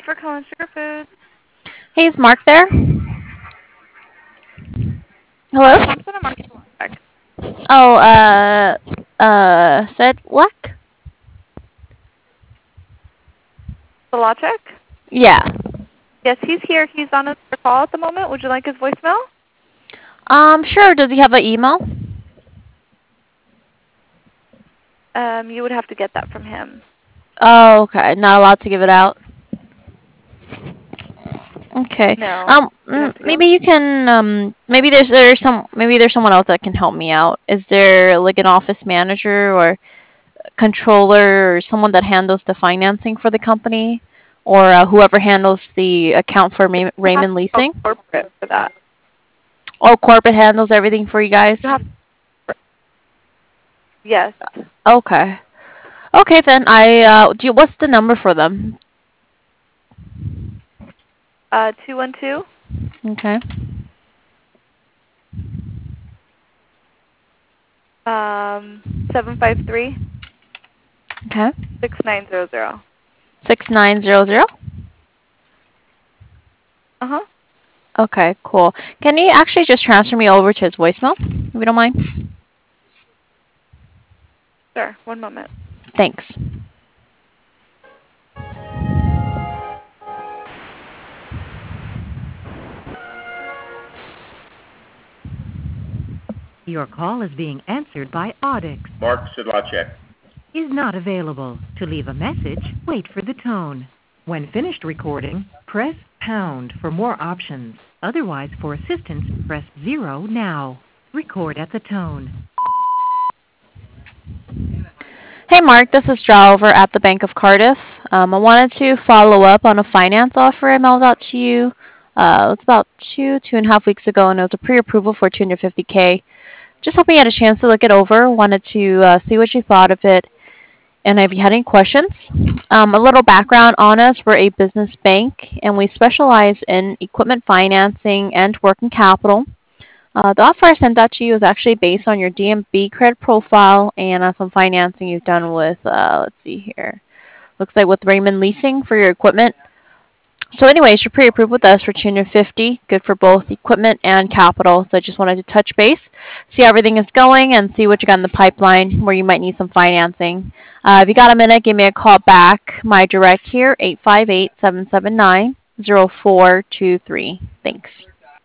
you for calling Sugar Foods. Hey, is Mark there? Hello? I'm sending Mark check. Oh, said what? The law check? Yeah. Yes, he's here. He's on a call at the moment. Would you like his voicemail? Sure. Does he have an email? You would have to get that from him. Oh, okay. Not allowed to give it out. Okay. No, you'd have to go. Maybe you can. Maybe there's someone else that can help me out. Is there like an office manager or controller or someone that handles the financing for the company, or whoever handles the account for You have to Raymond go Leasing? corporate for that. Oh, corporate handles everything for you guys. You have yes. Okay. Okay, then what's the number for them? 212 Okay. 753 Okay. 6900. 6900. Uh-huh. Okay, cool. Can you actually just transfer me over to his voicemail, if you don't mind? Sure. One moment. Thanks. Your call is being answered by Audix. Mark Sidlacek. Is not available. To leave a message, wait for the tone. When finished recording, press pound for more options. Otherwise, for assistance, press 0 now. Record at the tone. Hey, Mark, this is Joe over at the Bank of Cardiff. I wanted to follow up on a finance offer I mailed out to you. It's about 2.5 weeks ago, and it was a pre-approval for 250K. Just hoping you had a chance to look it over. Wanted to see what you thought of it, and if you had any questions. A little background on us: we're a business bank, and we specialize in equipment financing and working capital. The offer I sent out to you is actually based on your DMB credit profile and some financing you've done with, let's see here, looks like with Raymond Leasing for your equipment. So anyways, you're pre-approved with us for 250, good for both equipment and capital. So I just wanted to touch base, see how everything is going, and see what you got in the pipeline where you might need some financing. If you got a minute, give me a call back. My direct here, 858-779-0423. Thanks.